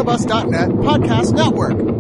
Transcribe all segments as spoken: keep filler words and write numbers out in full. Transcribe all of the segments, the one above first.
Bus dot net podcast network.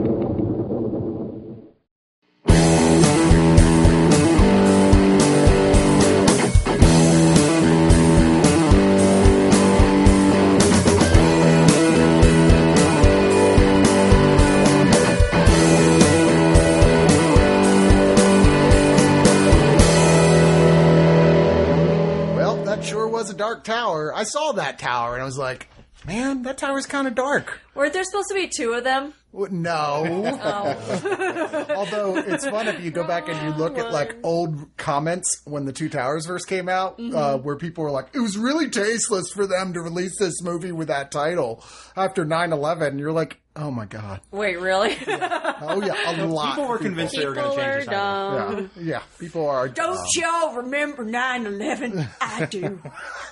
A dark tower. I saw that tower and I was like, man, that tower's kind of dark. Weren't there supposed to be two of them? No. Oh. Although it's fun if you go back and you look at like old comments when the Two Towers first came out, mm-hmm. uh, where people were like, it was really tasteless for them to release this movie with that title after nine eleven. You're like, oh my God. Wait, really? Yeah. Oh yeah, a lot. People were convinced people they were going to change the title. Yeah. yeah, people are. Don't uh, y'all remember nine eleven? I do.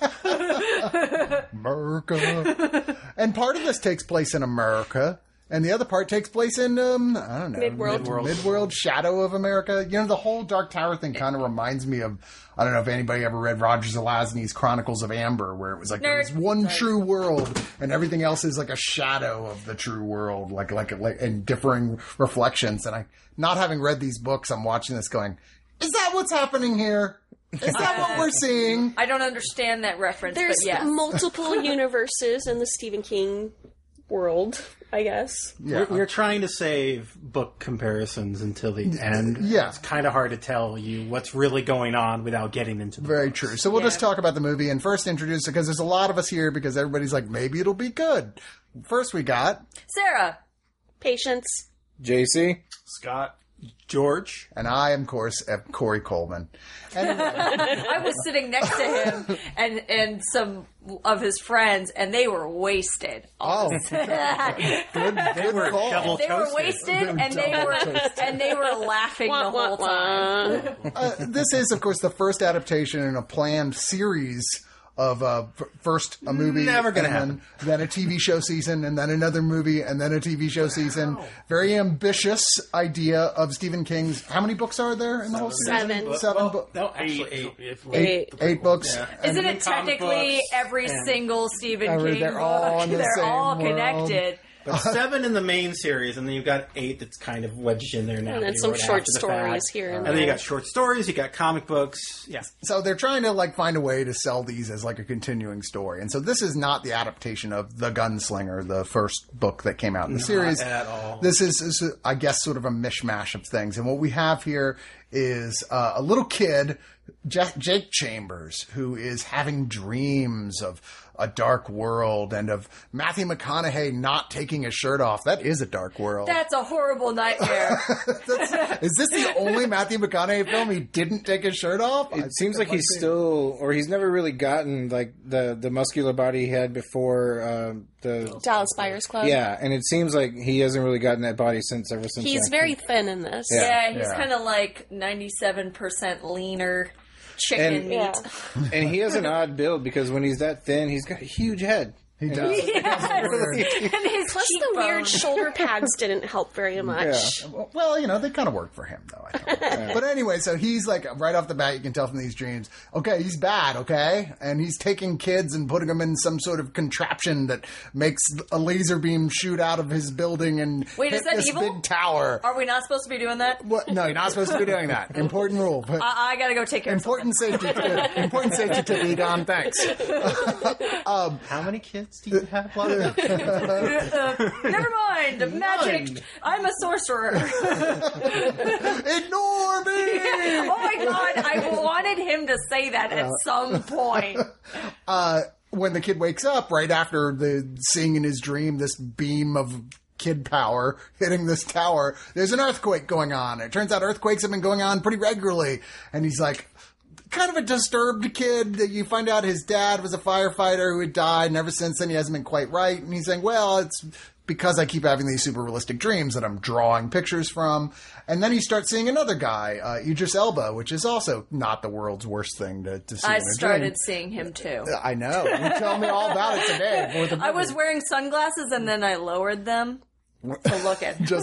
America. And part of this takes place in America. And the other part takes place in, um, I don't know. Midworld. Midworld. Midworld, Shadow of America. You know, the whole Dark Tower thing kind of reminds me of, I don't know if anybody ever read Roger Zelazny's Chronicles of Amber, where it was like, there's one Sorry. true world, and everything else is like a shadow of the true world, like, like, like, and differing reflections. And I, not having read these books, I'm watching this going, is that what's happening here? Is that what we're seeing? I don't understand that reference, There's but yes. multiple universes in the Stephen King world, I guess. Yeah. We're, we're trying to save book comparisons until the end. Yeah. It's kind of hard to tell you what's really going on without getting into the Very books. true. So we'll Yeah. just talk about the movie and first introduce it because there's a lot of us here because everybody's like, maybe it'll be good. First we got... Sarah. Patience. J C. Scott. George. And I, of course, am Corey Coleman. Anyway. I was sitting next to him and, and some of his friends, and they were wasted. Oh, they good, good were call. double- were Toasted. wasted, They were and they double were toasted. and they were laughing the Wah, wah, whole time. wah. Uh, this is, of course, the first adaptation in a planned series of uh, f- first a movie, Never gonna and happen. then, then a T V show season, and then another movie, and then a T V show season. Very ambitious idea of Stephen King's. How many books are there in the whole series? Seven. Seven Well, books. no, actually eight. If we- Eight, eight books. Yeah. And Isn't then it comic technically books every and- single Stephen Every- King they're book? all in the They're same all world. connected. But seven in the main series, and then you've got eight that's kind of wedged in there now. And then that he some wrote short after the stories fact. here and And then you there. got short stories, you got comic books. Yeah. So they're trying to like find a way to sell these as like a continuing story. And so this is not the adaptation of The Gunslinger, the first book that came out in the series. at all. This is, is, I guess, sort of a mishmash of things. And what we have here is uh, a little kid, Jack, Jake Chambers, who is having dreams of a dark world and of Matthew McConaughey not taking his shirt off. That is a dark world. That's a horrible nightmare. That's, is this the only Matthew McConaughey film he didn't take his shirt off? I It seems think like it he's might be. still, or he's never really gotten like the the muscular body he had before um, the. Dallas Buyers Club. Yeah, and it seems like he hasn't really gotten that body since ever since. He's that. very thin in this. Yeah. yeah, he's Yeah. kind of like ninety-seven percent leaner chicken And- meat. Yeah. and he has an odd build because when he's that thin, he's got a huge head. He And does. Yes. And his Plus, the weird cheekbones. shoulder pads didn't help very much. Well, you know, they kind of work for him, though, I thought. But anyway, so he's like, right off the bat, you can tell from these dreams, okay, he's bad, okay? And he's taking kids and putting them in some sort of contraption that makes a laser beam shoot out of his building and Wait, hit is that this evil? big tower. Are we not supposed to be doing that? What? No, you're not supposed to be doing that. Important rule. But I, I gotta go take care important safety tip. Important safety tip, Egon. Thanks. How many kids do you have? Love? of something. Uh, never mind. Magic. I'm a sorcerer. Ignore me! Oh my god, I wanted him to say that at some point. Uh, when the kid wakes up, right after the seeing in his dream this beam of kid power hitting this tower, there's an earthquake going on. It turns out earthquakes have been going on pretty regularly. And he's like, kind of a disturbed kid. That you find out his dad was a firefighter who had died, and ever since then he hasn't been quite right. And he's saying, well, it's because I keep having these super realistic dreams that I'm drawing pictures from. And then he starts seeing another guy, uh, Idris Elba, which is also not the world's worst thing to, to see I in a started dream. seeing him too. I know. You tell me all about it today. before the I movie. was wearing sunglasses and then I lowered them. to look at. Just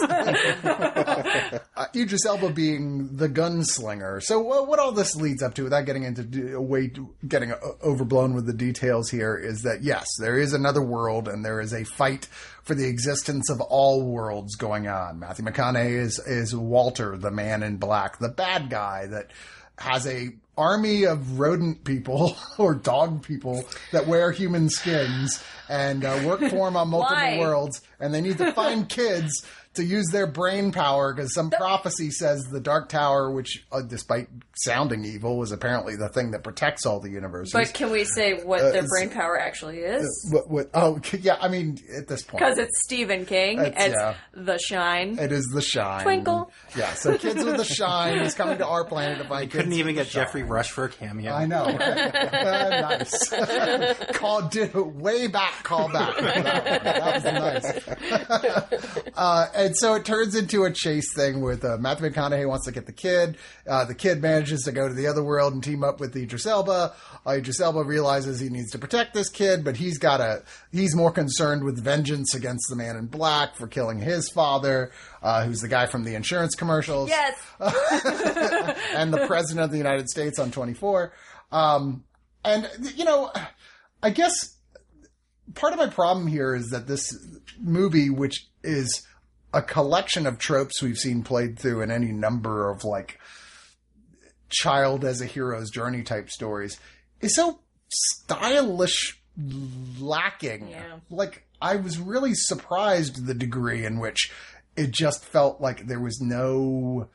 uh, uh, Idris Elba being the gunslinger. So uh, what all this leads up to, without getting into d- way getting uh, overblown with the details here, is that yes, there is another world, and there is a fight for the existence of all worlds going on. Matthew McConaughey is is Walter, the Man in Black, the bad guy that has a army of rodent people or dog people that wear human skins and uh, work for him on multiple Why? worlds, and they need to find kids to use their brain power because some prophecy says the Dark Tower, which, uh, despite sounding evil, is apparently the thing that protects all the universes. But can we say what Uh, their it's- brain power actually is? What, what, oh, yeah, I mean, at this point. Because it's Stephen King. It's- It's yeah. The Shine. It is the shine. Twinkle. Yeah, so Kids with the Shine is coming to our planet to find kids Couldn't even with get the Jeffrey shine. Rush for a cameo. I know. Uh, nice. Call, did a way back call back. That was nice. uh, and so it turns into a chase thing with uh, Matthew McConaughey wants to get the kid. Uh, the kid manages to go to the other world and team up with Idris Elba. Uh, Idris Elba realizes he needs to protect this kid, but he's got a, he's more concerned with vengeance against the Man in Black for killing his father, uh, who's the guy from the insurance commercials. Yes. And the president of the United States on twenty-four. Um, and, you know, I guess part of my problem here is that this movie, which is a collection of tropes we've seen played through in any number of, like, child as a hero's journey type stories, is so stylish lacking. Yeah. Like, I was really surprised the degree in which it just felt like there was no,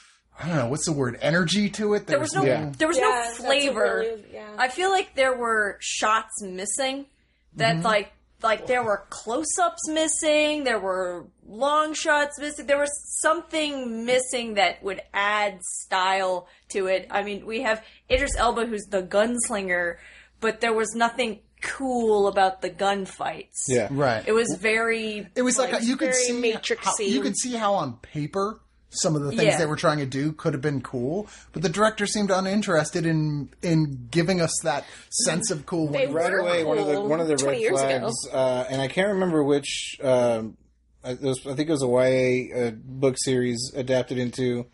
I don't know, what's the word, energy to it? There was no, Yeah. there was Yeah, no that's a flavor. really- yeah. I feel like there were shots missing. That Mm-hmm. like, like there were close-ups missing. There were long shots missing. There was something missing that would add style to it. I mean, we have Idris Elba, who's the gunslinger, but there was nothing cool about the gunfights. Yeah. Right. It was very. It was like, Like, you could very see Matrix-y. how, you could see how on paper some of the things Yeah. they were trying to do could have been cool, but the director seemed uninterested in in giving us that sense of cool. They when- Right were away, one of the cool one of the twenty red years ago. flags, uh, and I can't remember which. Um, it was, I think it was a Y A uh, book series adapted into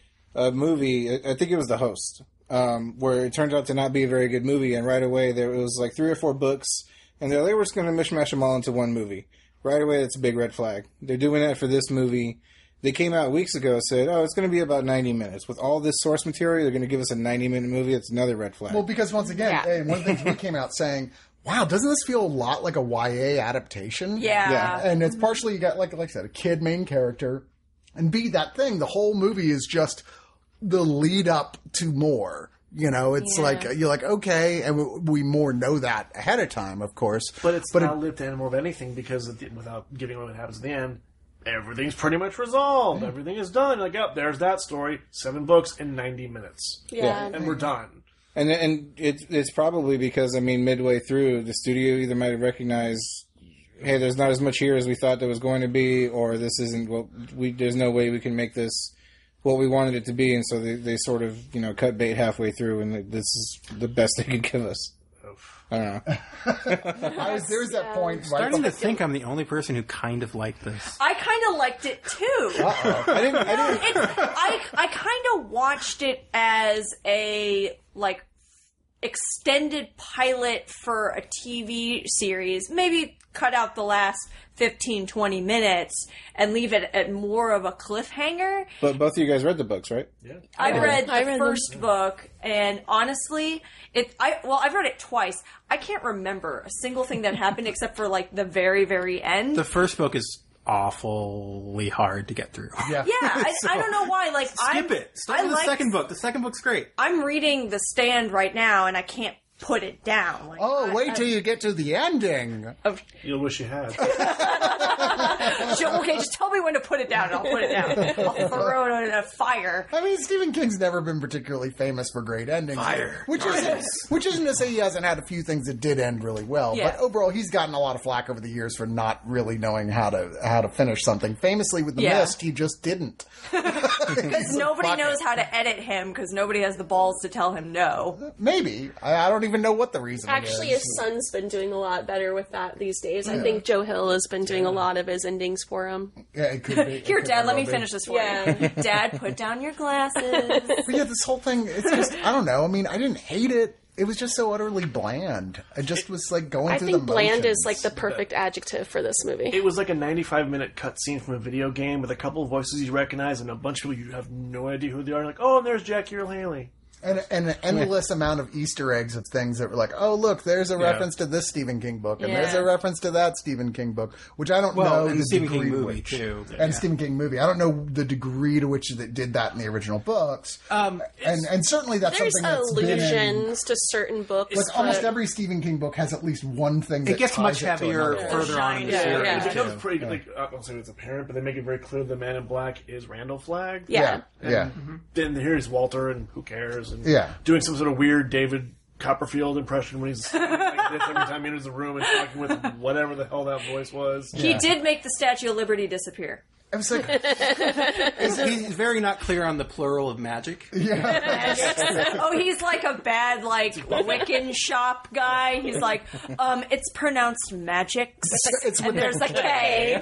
a movie. I I think it was The Host, um, where it turned out to not be a very good movie. And right away, there was like three or four books, and they were just going to mishmash them all into one movie. Right away, that's a big red flag. They're doing that for this movie. They came out weeks ago and said, oh, it's going to be about ninety minutes. With all this source material, they're going to give us a ninety-minute movie. That's another red flag. Well, because once again, Yeah. hey, one of the things we came out saying, wow, doesn't this feel a lot like a Y A adaptation? Yeah. Yeah. And it's partially, you got, like, like I said, a kid main character, and B, that thing, the whole movie is just the lead up to more. You know, it's Yeah. like, you're like, okay, and we, we more know that ahead of time, of course. But it's But not it- lived animal of anything because at the, without giving away what happens at the end, everything's pretty much resolved. Everything is done. Like, oh, there's that story. Seven books in ninety minutes. Yeah. And we're done. And and it's it's probably because I mean midway through the studio either might have recognized, hey, there's not as much here as we thought there was going to be, or this isn't what we. There's no way we can make this what we wanted it to be, and so they, they sort of you know cut bait halfway through, and this is the best they could give us. I don't know. I was, there's that Yeah. point right Starting to before- think I'm the only person who kind of liked this. I kind of liked it too. I didn't. I didn't. It's, I I kind of watched it as a like extended pilot for a T V series. Maybe cut out the last fifteen, twenty minutes and leave it at more of a cliffhanger. But both of you guys read the books, right? I read the I read them. first book, and honestly, it. I well, I've read it twice. I can't remember a single thing that happened except for like the very, very end. The first book is awfully hard to get through. Yeah. yeah, I, I don't know why. Like, Skip I'm, it. Start I with the like- second book. The second book's great. I'm reading The Stand right now, and I can't put it down. Like, Oh, I- wait I- till you get to the ending. of- You'll wish you had. Sure, okay, just tell me when to put it down, and I'll put it down. I'll throw it in a fire. I mean, Stephen King's never been particularly famous for great endings. Fire. Which isn't, which isn't to say he hasn't had a few things that did end really well. Yeah. But overall, he's gotten a lot of flack over the years for not really knowing how to how to finish something. Famously with The Yeah. Mist, he just didn't. Because nobody fuck knows it. how to edit him, because nobody has the balls to tell him no. Maybe. I, I don't even know what the reason Actually, is. his son's been doing a lot better with that these days. I think Joe Hill has been doing a lot of his endings for him. Yeah, it could be. it Here, could Dad, very let me well be. finish this for Yeah. you. Dad, put down your glasses. But yeah, this whole thing, it's just, I don't know. I mean, I didn't hate it. It was just so utterly bland. I just was like going I through think the bland motions. is like the perfect adjective for this movie. It was like a ninety-five minute cutscene from a video game with a couple of voices you recognize and a bunch of people you have no idea who they are. Like, oh, and there's Jackie Earle Haley. And, and an endless amount of Easter eggs of things that were like, oh, look, there's a Yeah. reference to this Stephen King book, and Yeah. there's a reference to that Stephen King book, which I don't Well, know and the Stephen King degree to movie, which, too. and Yeah. Stephen King movie. I don't know the degree to which it did that in the original books. Um, and and certainly that's There's something that's been in, allusions to certain books. like almost but- every Stephen King book has at least one thing that It gets ties much it to heavier another. further on in the Yeah, series. yeah. It becomes too. pretty, like, I don't say it's apparent, but they make it very clear the Man in Black is Randall Flagg. Yeah. Yeah, yeah. Then here's Walter, and who cares? And Yeah. doing some sort of weird David Copperfield impression when he's like this every time he enters the room and talking with whatever the hell that voice was. He Yeah. did make the Statue of Liberty disappear. I was like, He's, he's very not clear on the plural of magic. Oh, he's like a bad, like, Wiccan shop guy. He's like, um, it's pronounced magics. it's And with there's a K.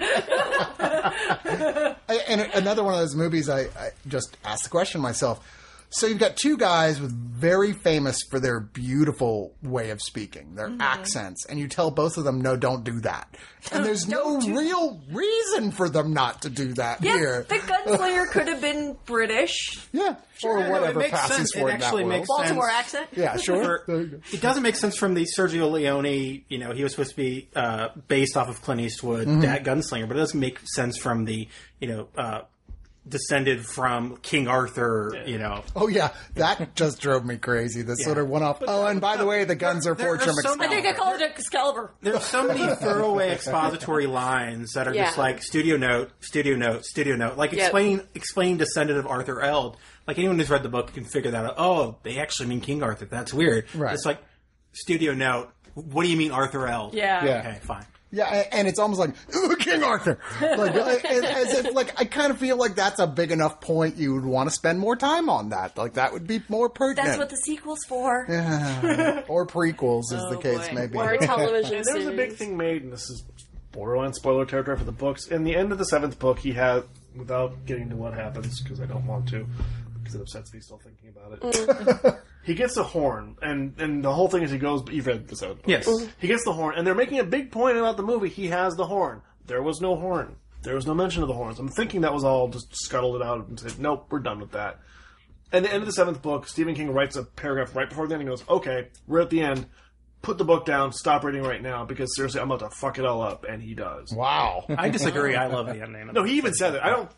I, and another one of those movies, I, I just asked the question myself. So you've got two guys with very famous for their beautiful way of speaking, their accents, and you tell both of them, no, don't do that. And there's no Don't do- real reason for them not to do that Yeah, here. the gunslinger could have been British. Yeah, or No, whatever it makes passes sense. for It it in that actually world. makes Baltimore sense. accent. Yeah, sure. There you go. It doesn't make sense from the Sergio Leone, you know, he was supposed to be uh, based off of Clint Eastwood, Mm-hmm. that gunslinger, but it doesn't make sense from the, you know, uh, descended from King Arthur, you know. Oh, yeah, that just drove me crazy. This sort of one off. Oh, and by the way, the guns are there for are Trim so I think they call it Excalibur. There's so many throwaway expository lines that are just Yeah. like studio note, studio note, studio note, like Yep. explaining explaining descendant of Arthur Eld. Like anyone who's read the book can figure that out. Oh, they actually mean King Arthur. That's weird. Right. It's like studio note. What do you mean Arthur Eld? Yeah. Yeah. Okay, fine. Yeah, and it's almost like "Ooh, King Arthur, like as, as if like I kind of feel like that's a big enough point you would want to spend more time on that. Like that would be more pertinent. That's what the sequel's for. Yeah. Or prequels, as the Oh, case boy. may be. Or a television And there was a big series. thing made, and this is borderline spoiler territory for the books. In the end of the seventh book, he has, without getting to what happens, because I don't want to, because it upsets me still thinking about it. He gets a horn, and, and the whole thing is he goes, you've read the seventh book. Yes. He gets the horn, and they're making a big point about the movie. He has the horn. There was no horn. There was no mention of the horns. I'm thinking that was all just scuttled it out and said, nope, we're done with that. At the end of the seventh book, Stephen King writes a paragraph right before the end and goes, okay, we're at the end. Put the book down. Stop reading right now because seriously, I'm about to fuck it all up. And he does. Wow. I disagree. I love the ending. No, he even said it. I don't.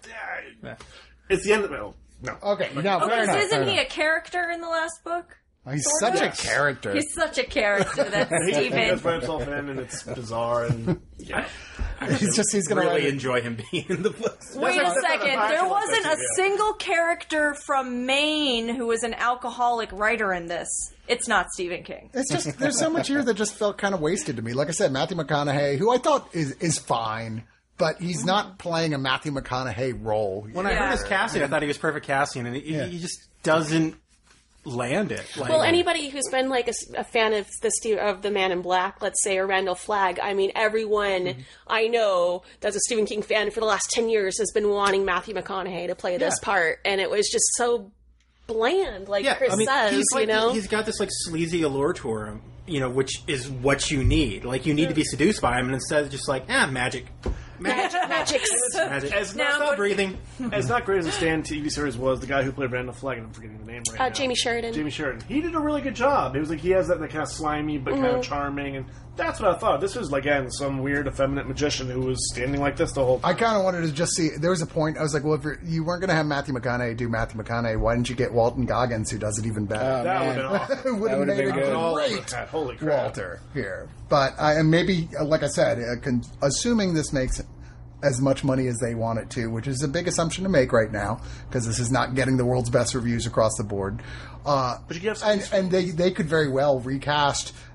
It's the end of no. No. Okay, no, Oh, fair because enough. fair isn't he enough. a character in the last book? He's sort such of? a character. He's such a character. That's He just Steven. does by himself in, and it's bizarre. And yeah, He's just he's gonna really write- enjoy him being in the books. Wait a That's- that's second. not There actually wasn't a like that, yeah. single character from Maine who was an alcoholic writer in this. It's not Stephen King. It's just there's so much here that just felt kind of wasted to me. Like I said, Matthew McConaughey, who I thought is is fine, but he's not playing a Matthew McConaughey role. When I Yeah. heard his casting, I thought he was perfect casting, and he, Yeah. he just doesn't land it. Like, Well, anybody who's been like a, s- a fan of the Steve, of the Man in Black, let's say, or Randall Flagg, I mean, everyone Mm-hmm. I know that's a Stephen King fan for the last ten years has been wanting Matthew McConaughey to play this Yeah. part, and it was just so bland, like yeah, Chris I mean, says, he's like, you know. he's got this like sleazy allure to him, you know, which is what you need. Like, you need to be seduced by him, and instead of just like, ah, magic, magic, Magics. magic. as Now, not, but- Stop breathing. as not great as the Stan T V series was, the guy who played Randall Flagg, and I'm forgetting the name right Uh, now. Jamie Sheridan. Jamie Sheridan. He did a really good job. He was like he has that, that kind of slimy but kind of charming, and that's what I thought. This was again some weird effeminate magician who was standing like this the whole time. I kind of wanted to just see. There was a point. I was like, well, if you're, you weren't going to have Matthew McConaughey do Matthew McConaughey, why didn't you get Walton Goggins, who does it even better? Oh, that would man. have been awesome. It would have would've made been a good. All over great that. Holy crap. Walter here. But I, and maybe, uh, like I said, uh, con- assuming this makes as much money as they want it to, which is a big assumption to make right now, because this is not getting the world's best reviews across the board. Uh, But you could have and, and they they could very well recast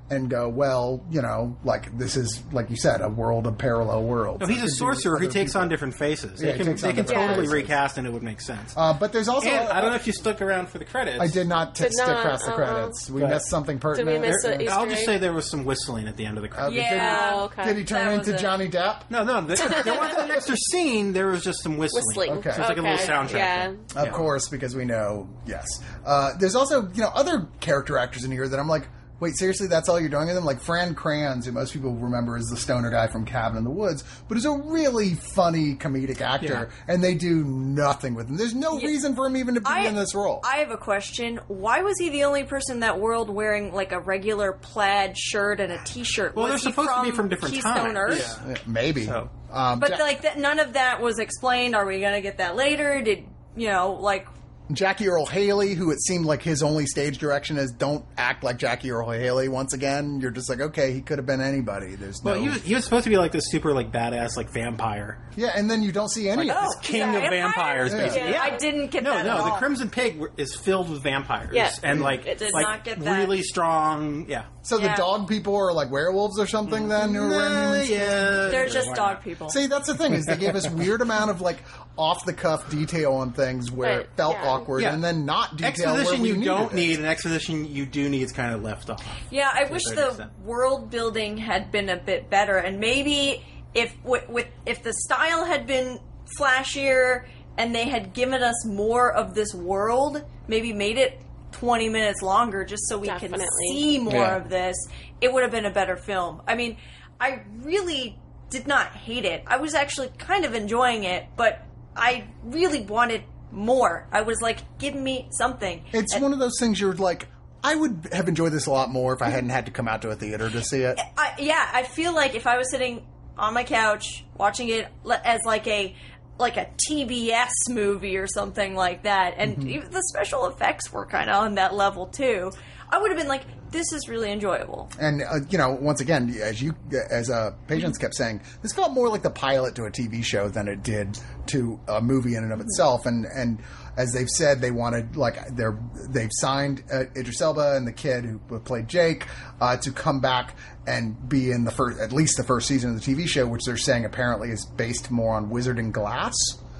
and go, well, you know, like this is, like you said, a world of parallel worlds. No, he's a It could be sorcerer. He other takes people. on different faces. Yeah, They he can, takes they on can different totally faces. recast, and it would make sense. Uh, but there's also and I don't know if you stuck around for the credits. I did not t- Did stick not, past the uh-uh. credits. We But- missed something Did we pertinent. miss There- a Easter I'll just egg? say there was some whistling at the end of the Uh, credits. did, Yeah. Oh, okay. did he turn That into was it. Johnny Depp? No, no, there, there wasn't an extra scene. There was just some whistling. Whistling. Okay. So it's like a little soundtrack. Yeah. thing. Of Yeah. course, because we know, yes. Uh, there's also, you know, other character actors in here that I'm like, wait, seriously, that's all you're doing with them? Like Fran Kranz, who most people remember as the stoner guy from Cabin in the Woods, but is a really funny comedic actor, and they do nothing with him. There's no reason for him even to be I- in this role. I have a question. Why was he the only person in that world wearing like a regular plaid shirt and a t-shirt? Well, was they're he supposed to from be from different Keystone times. Earth? Yeah. Yeah, Maybe. So- Um, But Ja- like that, none of that was explained. Are we going to get that later? Did you know like? Jackie Earle Haley, who it seemed like his only stage direction is don't act like Jackie Earle Haley once again. You're just like, okay, he could have been anybody. There's no... Well, he was, he was supposed to be like this super like badass like vampire, yeah, and then you don't see any of Oh, this. king he's of a vampire? vampires, Yeah. basically. I didn't get No, that. no, at the all. Crimson Pig w- is filled with vampires, Yeah. and like It did like not get that. really strong. Yeah, So the Yeah. dog people are like werewolves or something then? Who are wearing Uh, humans? yeah, They're just why dog not? people. See, that's the thing, is they gave us weird amount of like off the cuff detail on things where But, it felt yeah. awkward, Yeah. and then not detail where Exposition we you needed don't it. need, and exposition you do need is kind of left off. Yeah, I To a wish certain the extent. world building had been a bit better, and maybe if with, with if the style had been flashier and they had given us more of this world, maybe made it twenty minutes longer just so we could Definitely. see more Yeah. of this, it would have been a better film. I mean, I really did not hate it. I was actually kind of enjoying it, but I really wanted more. I was like, give me something. It's And- one of those things you're like, I would have enjoyed this a lot more if I hadn't had to come out to a theater to see it. I, yeah, I feel like if I was sitting on my couch watching it le- as like a like a T B S movie or something like that, and Mm-hmm. even the special effects were kind of on that level too, I would have been like, "This is really enjoyable." And uh, you know, once again, as you as uh, Patience kept saying, this felt more like the pilot to a T V show than it did to a movie in and of itself. And and as they've said, they wanted like they're they've signed uh, Idris Elba and the kid who played Jake uh, to come back and be in the first, at least the first season of the T V show, which they're saying apparently is based more on Wizard and Glass.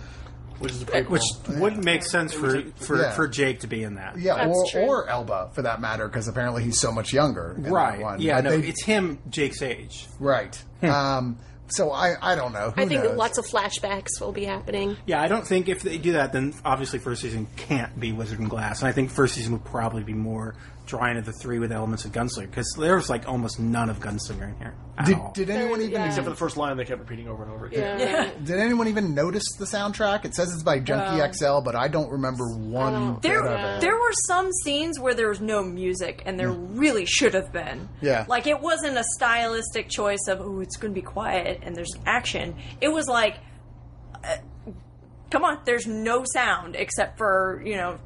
Which is a prequel. Which wouldn't make sense for for, Yeah. for Jake to be in that. Yeah, That's or, true. or Elba for that matter, because apparently he's so much younger. in that Right. one. Yeah, But no, they- it's him, Jake's age. right. um, so I, I don't know. Who I think knows? lots of flashbacks will be happening. Yeah, I don't think if they do that, then obviously first season can't be Wizard and Glass. And I think first season would probably be more drawing of the three with elements of Gunslinger, because there was like almost none of Gunslinger in here at Did, all. did anyone even yeah. Except for the first line they kept repeating over and over again. Yeah. did anyone even notice the soundtrack? It says it's by Junkie No. X L, but I don't remember one don't- bit There, of Yeah. it. there were some scenes where there was no music, and there really should have been. Yeah. Like, it wasn't a stylistic choice of, oh, it's going to be quiet and there's action. It was like, uh, come on, there's no sound except for, you know,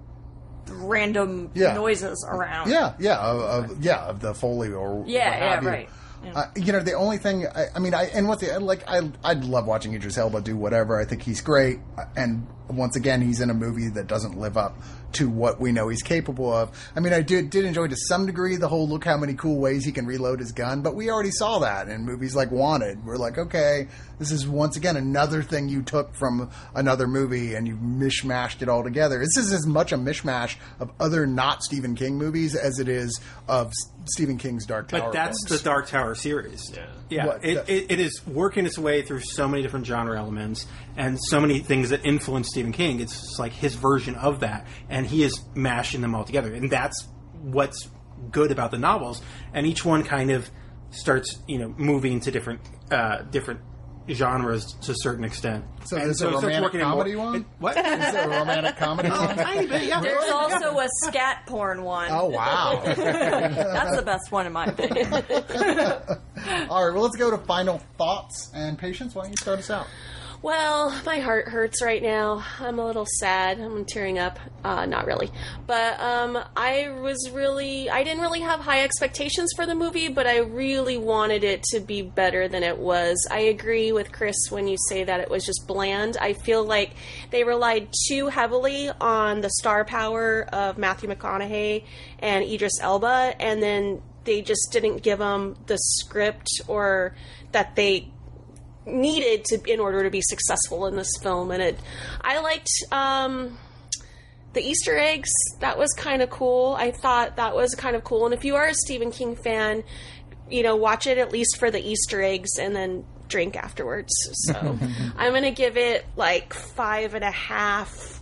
random Yeah. noises around. Yeah, yeah, of, of, yeah, of the Foley or Yeah, what yeah, have you. right. Uh, you know, the only thing I, I mean, I and what the like, I I'd love watching Idris Elba do whatever. I think he's great, and once again, he's in a movie that doesn't live up to what we know he's capable of. I mean, I did did enjoy to some degree the whole look how many cool ways he can reload his gun, but we already saw that in movies like Wanted. We're like, okay, this is once again another thing you took from another movie and you mishmashed it all together. This is as much a mishmash of other not Stephen King movies as it is of S- Stephen King's Dark Tower. But that's books. the Dark Tower series. Yeah. Yeah, What, it, the- it, it is working its way through so many different genre elements and so many things that influence Stephen King. It's just like his version of that, and he is mashing them all together. And that's what's good about the novels. And each one kind of starts, you know, moving to different uh, different genres to a certain extent. So and there's a it starts romantic working in more- comedy one? it- what? Is there a romantic comedy? A tiny bit, yeah. There's also a scat porn one. Oh wow! That's the best one in my opinion. All right, well, let's go to final thoughts and Patience. Why don't you start us out? Well, my heart hurts right now. I'm a little sad. I'm tearing up. Uh, not really. But um, I was really... I didn't really have high expectations for the movie, but I really wanted it to be better than it was. I agree with Chris when you say that it was just bland. I feel like they relied too heavily on the star power of Matthew McConaughey and Idris Elba, and then they just didn't give him the script or that they needed to in order to be successful in this film. And it, I liked um, the Easter eggs. That was kind of cool. I thought that was kind of cool. And if you are a Stephen King fan, you know, watch it at least for the Easter eggs and then drink afterwards. So I'm going to give it like five and a half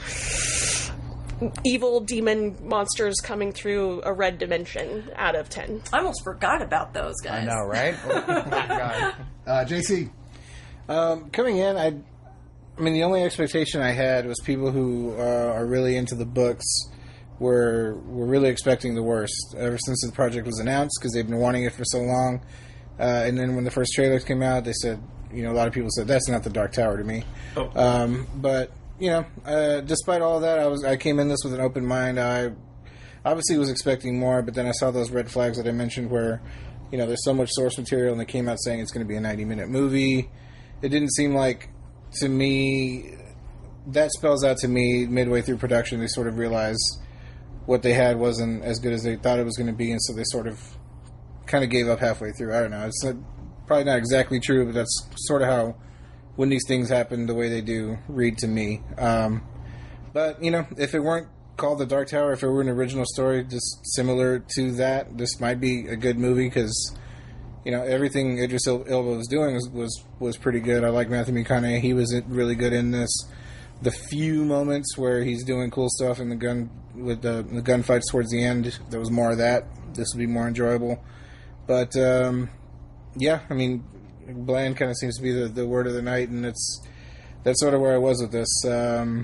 evil demon monsters coming through a red dimension out of ten. I almost forgot about those guys. I know, right? Oh, my God. Uh, J C? Um, coming in, I, I mean, the only expectation I had was people who uh, are really into the books were were really expecting the worst ever since the project was announced, because they've been wanting it for so long. Uh, and then when the first trailers came out, they said, you know, a lot of people said, that's not the Dark Tower to me. Oh. Um, but, you know, uh, despite all that, I was I came in this with an open mind. I obviously was expecting more, but then I saw those red flags that I mentioned where, you know, there's so much source material, and they came out saying it's going to be a ninety-minute movie. It didn't seem like, to me, that spells out to me, midway through production, they sort of realized what they had wasn't as good as they thought it was going to be, and so they sort of kind of gave up halfway through. I don't know. It's not, probably not exactly true, but that's sort of how, when these things happen the way they do, read to me. Um, but, you know, if it weren't called The Dark Tower, if it were an original story just similar to that, this might be a good movie, because, you know, everything Idris Elba was doing was, was, was pretty good. I like Matthew McConaughey. He was really good in this. The few moments where he's doing cool stuff in the gun with the, the gunfights towards the end, there was more of that. This would be more enjoyable. But, um, yeah, I mean, bland kind of seems to be the, the word of the night, and it's that's sort of where I was with this. Um,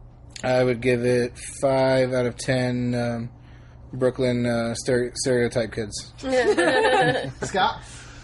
I would give it five out of ten um, Brooklyn uh, stere- stereotype kids. Scott?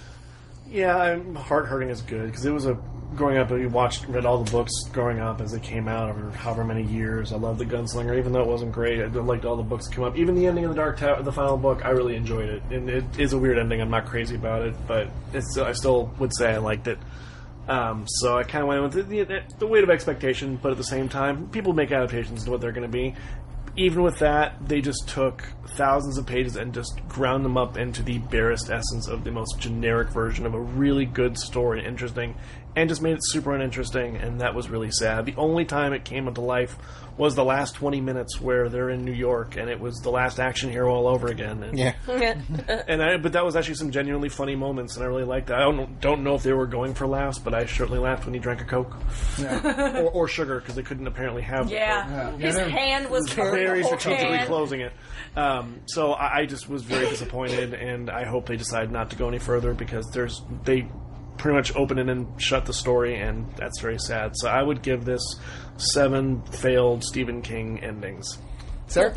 Yeah, I'm, heart hurting is good, because it was a growing up. We watched, read all the books growing up as they came out over however many years. I loved The Gunslinger, even though it wasn't great. I liked all the books that came up. Even the ending of the Dark Tower, the final book, I really enjoyed it. And it is a weird ending. I'm not crazy about it, but it's I still would say I liked it. Um, so I kind of went with the, the, the weight of expectation, but at the same time, people make adaptations to what they're going to be. Even with that, they just took thousands of pages and just ground them up into the barest essence of the most generic version of a really good story, interesting, and just made it super uninteresting, and that was really sad. The only time it came into life was the last twenty minutes where they're in New York, and it was the last action hero all over again. And, Yeah. and I, but that was actually some genuinely funny moments, and I really liked that. I don't don't know if they were going for laughs, but I certainly laughed when he drank a Coke. Yeah. or, or sugar, because they couldn't apparently have Yeah. Yeah. His Yeah. hand was very purple strategically hand. closing it. Um, so I, I just was very disappointed, and I hope they decide not to go any further, because there's they pretty much open it and shut the story, and that's very sad. So I would give this seven failed Stephen King endings. Sarah?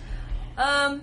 Um,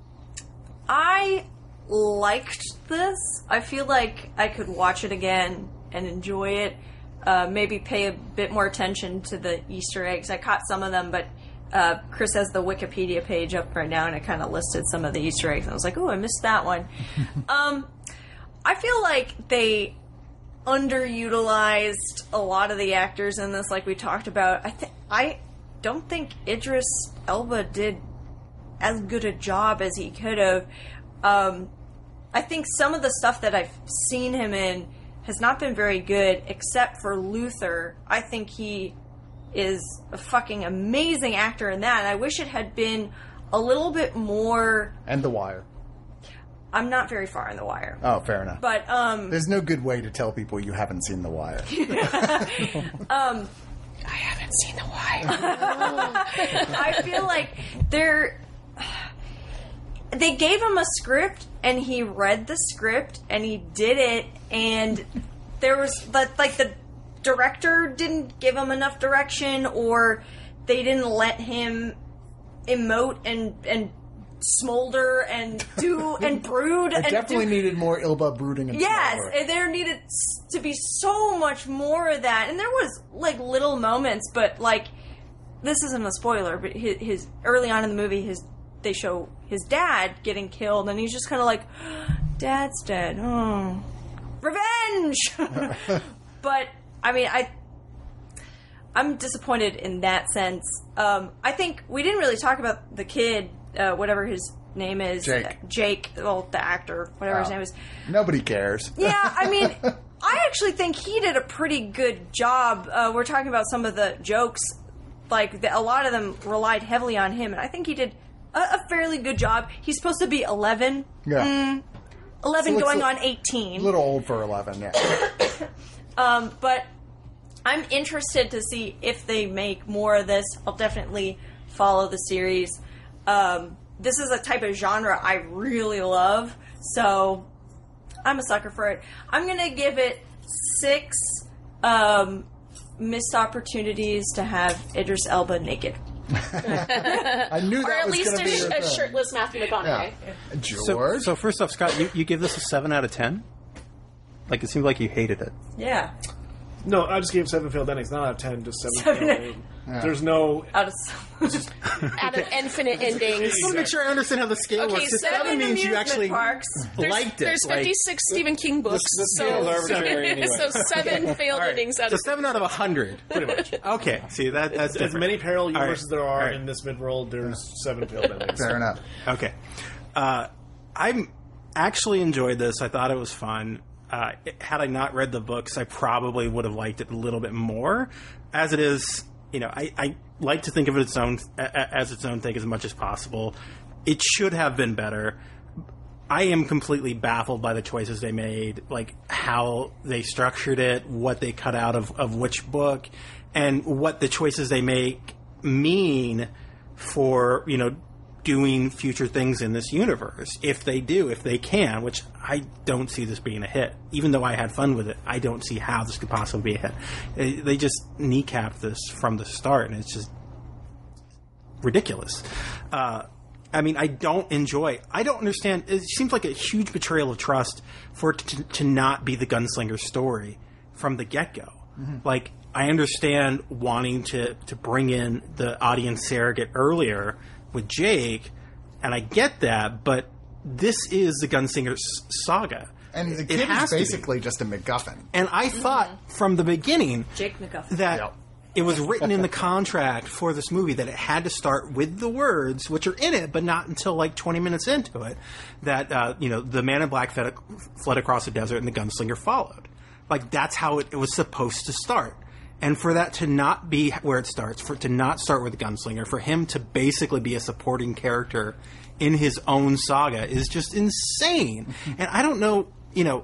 I liked this. I feel like I could watch it again and enjoy it. Uh, maybe pay a bit more attention to the Easter eggs. I caught some of them, but uh, Chris has the Wikipedia page up right now, and it kind of listed some of the Easter eggs. And I was like, oh, I missed that one. um, I feel like they underutilized a lot of the actors in this, like we talked about. I th- I don't think Idris Elba did as good a job as he could have. Um, I think some of the stuff that I've seen him in has not been very good, except for Luther. I think he is a fucking amazing actor in that, and I wish it had been a little bit more... And The Wire. I'm not very far in The Wire. Oh, fair enough. But, um... There's no good way to tell people you haven't seen The Wire. um... I haven't seen The Wire. I feel like they're... They gave him a script, and he read the script, and he did it, and there was... Like, the director didn't give him enough direction, or they didn't let him emote and... and smolder and do and brood. It and definitely do, needed more Ilba brooding and yes, smolder. and there needed to be so much more of that. And there was like little moments, but like this isn't a spoiler, but his, his early on in the movie, his they show his dad getting killed, and he's just kind of like, "Dad's dead. Oh, revenge." But I mean, I. I'm disappointed in that sense. Um, I think we didn't really talk about the kid, uh, whatever his name is Jake. Jake, well, the actor, whatever his Oh. name is. Nobody cares. Yeah, I mean, I actually think he did a pretty good job. Uh, we're talking about some of the jokes, like the, a lot of them relied heavily on him, and I think he did a, a fairly good job. He's supposed to be eleven. Yeah. Mm, eleven So it's going a- on eighteen. A little old for eleven, yeah. Um, but I'm interested to see if they make more of this. I'll definitely follow the series. Um, this is a type of genre I really love, so I'm a sucker for it. I'm going to give it six um, missed opportunities to have Idris Elba naked. I knew Or that at was least going to be a, your a thing. shirtless Matthew McConaughey. Yeah. So, George? so first off, Scott, you, you give this a seven out of ten? Like, it seemed like you hated it. Yeah. No, I just gave seven failed endings, not out of ten, just seven, Seven. failed endings. There's no. Out of Out of infinite endings. I want to make sure I understand how the scale Okay, works. So seven seven means you amusement actually parks. There's, liked it. there's like- fifty-six Stephen King books, the scale is so, arbitrary anyway. so seven failed All right, endings out so of seven out of a hundred. Pretty much. Okay, see that that's As different. many parallel All right. universes there are All right. in this mid-world, there's seven failed endings. Fair enough. Okay. Uh, I actually enjoyed this. I thought it was fun. Uh, it- had I not read the books, I probably would have liked it a little bit more. As it is, you know, I, I like to think of it its own as its own thing as much as possible. It should have been better. I am completely baffled by the choices they made, like how they structured it, what they cut out of, of which book, and what the choices they make mean for, you know, doing future things in this universe. If they do, if they can, which I don't see this being a hit. Even though I had fun with it, I don't see how this could possibly be a hit. They, they just kneecapped this from the start, and it's just ridiculous. Uh, I mean, I don't enjoy. I don't understand. It seems like a huge betrayal of trust for it to, to not be the gunslinger story from the get go. Mm-hmm. Like, I understand wanting to to bring in the audience surrogate earlier with Jake, and I get that, but this is the gunslinger s- saga. And the It kid has is to be. basically just a MacGuffin. And I thought from the beginning Jake McGuffin. that Yep. it was written in the contract for this movie that it had to start with the words, which are in it, but not until like twenty minutes into it, that, uh, you know, the man in black fled, fled across the desert and the gunslinger followed. Like, that's how it, it was supposed to start. And for that to not be where it starts, for it to not start with the gunslinger, for him to basically be a supporting character in his own saga is just insane. And I don't know, you know,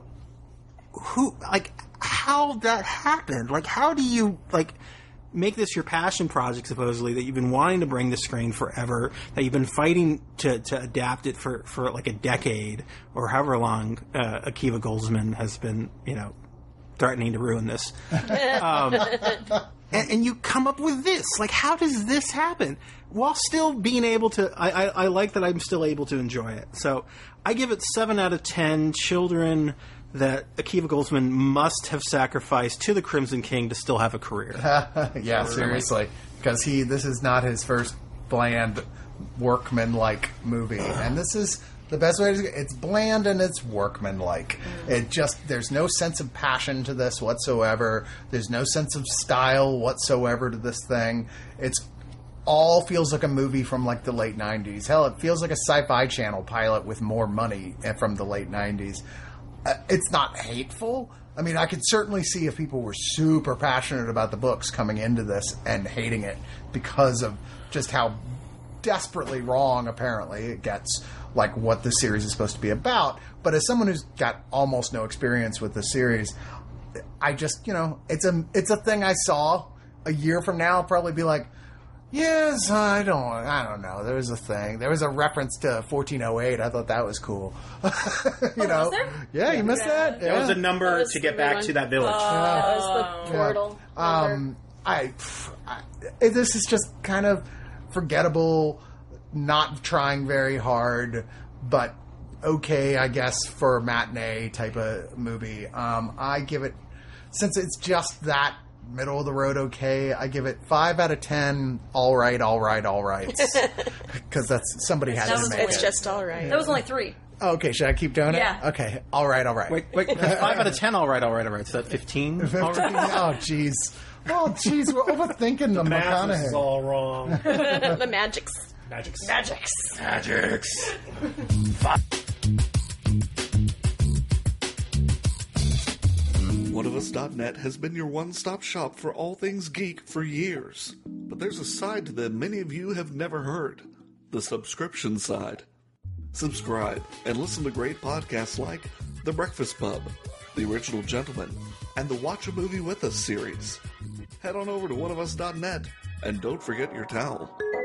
who, like, how that happened. Like, how do you, like, make this your passion project, supposedly, that you've been wanting to bring to screen forever, that you've been fighting to, to adapt it for, for, like, a decade, or however long uh, Akiva Goldsman has been, you know, threatening to ruin this. Um, and, and you come up with this. Like, how does this happen? While still being able to... I, I, I like that I'm still able to enjoy it. So, I give it seven out of ten children that Akiva Goldsman must have sacrificed to the Crimson King to still have a career. Yeah, seriously. Because he, this is not his first bland, workman-like movie. And this is... The best way to it's bland and it's workmanlike. It just there's no sense of passion to this whatsoever. There's no sense of style whatsoever to this thing. It's all feels like a movie from like the late nineties. Hell, it feels like a Sci-Fi Channel pilot with more money from the late nineties. Uh, it's not hateful. I mean, I could certainly see if people were super passionate about the books coming into this and hating it because of just how desperately wrong apparently it gets, like what the series is supposed to be about. But as someone who's got almost no experience with the series, I just, you know, it's a it's a thing I saw a year from now. I'll probably be like, yes, I don't, I don't know. There was a thing. There was a reference to fourteen oh eight. I thought that was cool. you know, was there? yeah, you missed that. That was Yeah. a number That was to the get back one. to that village. That was the portal. Um, I, I, this is just kind of forgettable, not trying very hard, but okay, I guess, for a matinee type of movie. Um, I give it, since it's just that middle of the road okay, I give it five out of ten, all right, all right, all right. Because that's, somebody had That to was make It's it. just all right. That was only three. Okay, should I keep doing it? Yeah. Okay, all right, all right. Wait, wait, five out of ten, all right, all right, all right. So that fifteen? All right. Oh, jeez. Oh, jeez, we're overthinking the Math is McConaughey. all wrong. The magics. Magics. Magics. Magics. one of us dot net has been your one-stop shop for all things geek for years. But there's a side to them many of you have never heard. The subscription side. Subscribe and listen to great podcasts like The Breakfast Pub, The Original Gentleman, and the Watch a Movie With Us series. Head on over to one of us dot net and don't forget your towel.